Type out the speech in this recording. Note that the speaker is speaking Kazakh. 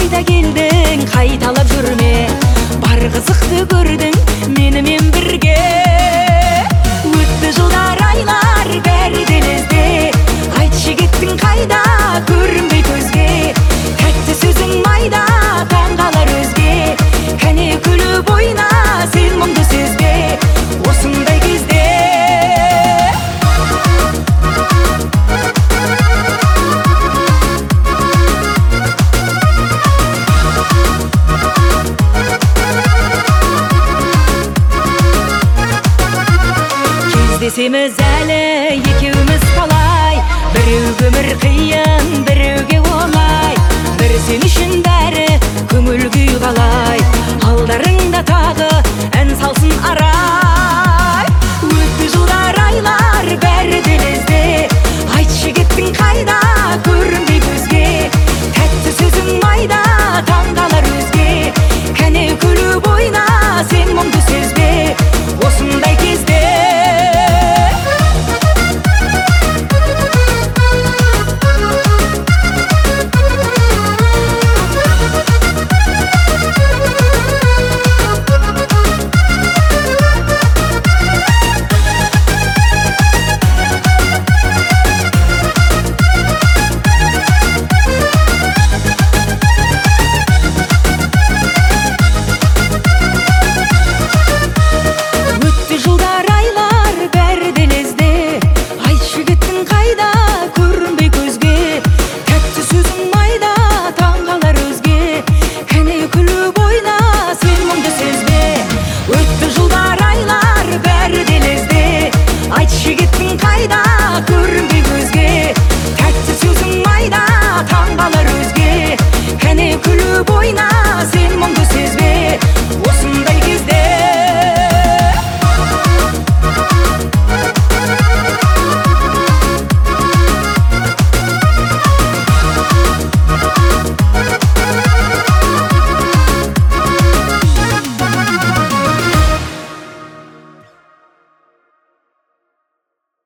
қайда келдің, қайталап жүрме. Бар қызықты көрдің менімен бірге. Өтті жылдар, айлар, бәрі де лезде. Айтшы кеттің қайда, көрінбей көзге. Тәтті сөзің майда, таң қалар өзге. Кәне күліп ойна, сен мұңды сезбе осындай кезде. Кездесеміз әлі екеуміз талай, біреу өмір қиын,